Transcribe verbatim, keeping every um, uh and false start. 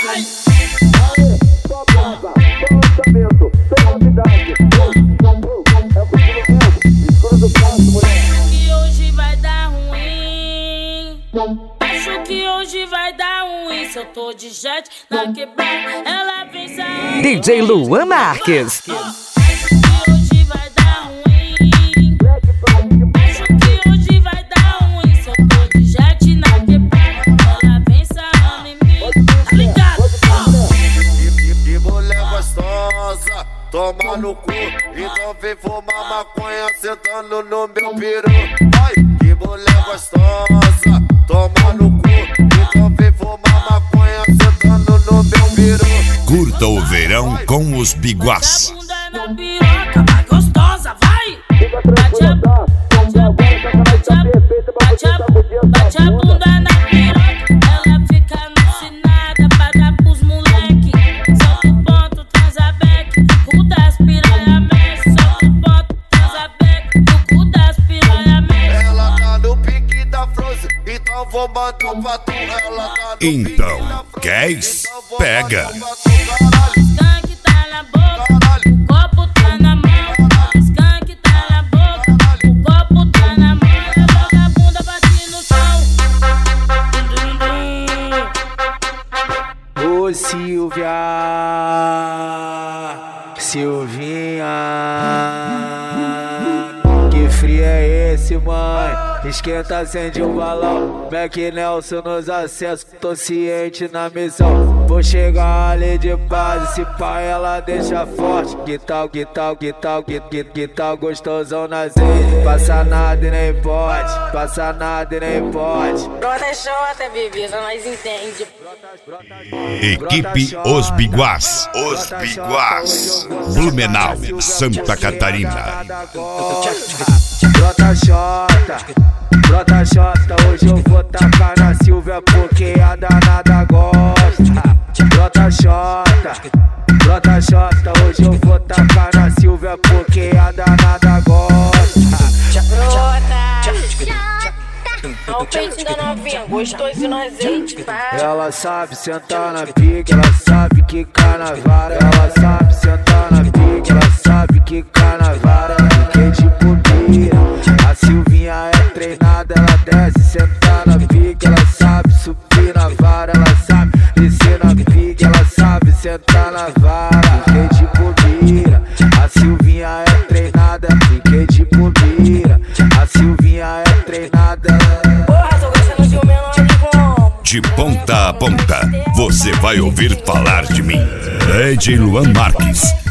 vai. Acho que hoje vai dar ruim. Se eu tô de jet na quebrada, ela vem sair. D J Luan Marques. Acho que hoje vai dar ruim. Acho que hoje vai dar ruim. Se eu tô de jet na quebrada, ela vem sarrando em mim. Tá ligado? Que mulher gostosa, toma no cu. Então vem fumar maconha sentando no meu peru. Ai, que mulher gostosa, toma no cu. Então vem fumar maconha sentando no meu peru. Curta o verão com os Biguás. Bota a bunda na piroca, vai gostosa, vai. Bate a, bate a, bate a, bate a, bate a bunda na piroca. Ela fica alucinada pra dar pros moleque. Solta o ponto, transa back, o cu das piranha mexe. Solta o ponto, transa back, o cu das piranha mexe. Ela tá no pique da Frozen, então vou matar pra tu. Ela tá no Então, pique da Frozen, queres? então vou Pega. matar pra tu, caralho. Skunk tá na boca, o copo tá na mão. Skunk tá na boca, o copo tá na mão. Ela joga a bunda, bate no chão. Dum, dum, dum. Ô Silvia, Silvinha, que frio é esse, mãe? Esquenta, acende um balão. Mac Nelson nos acessos, tô ciente na missão. Vou chegar ali de base, se pá ela deixa forte. Que tal, que tal, que tal, que, que, que tal gostosão nas redes. Passa nada e nem pode, passa nada e nem pode. Brota é chota, bebê, já nós entende. Equipe Os Biguás. Os Biguás. Blumenau, Santa Catarina. Brota chota, brota chota, hoje eu vou tacar na Silvia porque a danada gosta. Brota chota, brota chota, hoje eu vou tacar na Silvia porque a danada gosta. Brota, olha o peitinho da novinha, gostoso no azeite, vai. Ela sabe sentar na pique, ela sabe que na vara. Ela sabe sentar na pique, ela sabe que na vara. Fiquei de bobeira, a Silvinha é treinada, ela desce, sentar na pique. Ela sabe subir na vara, ela sabe descer na pique. Ela sabe sentar na vara. Fiquei de bobeira, a Silvinha é treinada. Fiquei de bobeira, a Silvinha é treinada. Porra, tô gostando de um menor de como. De ponta a ponta, você vai ouvir falar de mim. D J Luan Marques.